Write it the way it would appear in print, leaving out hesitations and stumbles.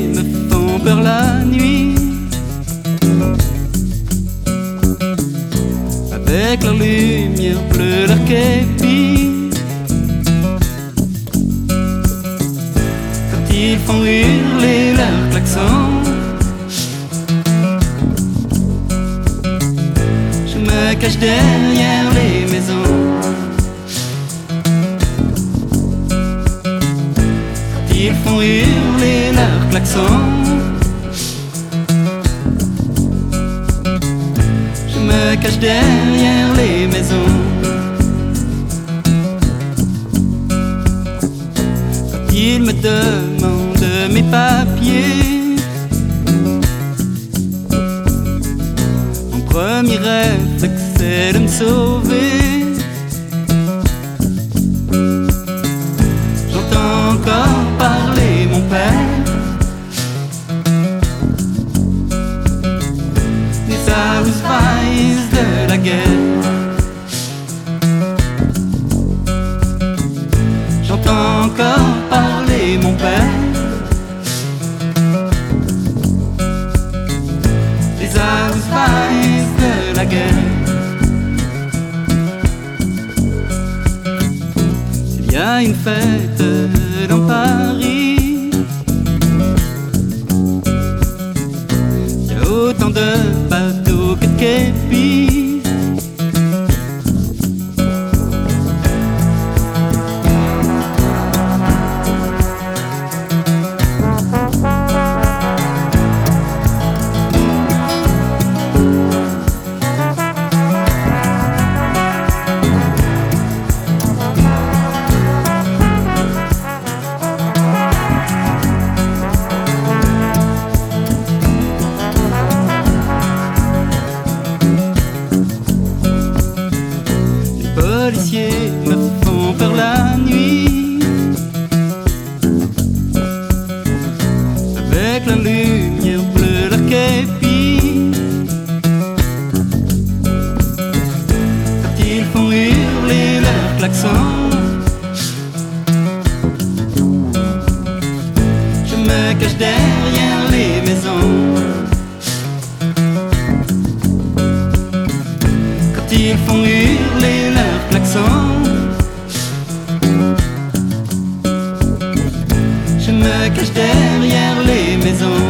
me font peur la nuit. Avec leur lumière bleue, leur képi. Quand ils font hurler leurs klaxons, je me cache derrière les maisons. Quand ils font hurler leurs klaxons, je me cache derrière les maisons. Quand ils me demandent mes papiers, mon premier réflexe c'est de me sauver. J'entends encore parler mon père, des Ausweis de la guerre. J'entends encore parler mon père, des Ausweis de la guerre. Il y a une fête dans Paris, il y a autant de bateaux que de képis. Les policiers me font peur la nuit. Avec la lumière bleue, leur képi. Quand ils font hurler leurs klaxons, je me cache derrière les maisons. Quand ils font hurler leurs klaxons, je me cache derrière les maisons.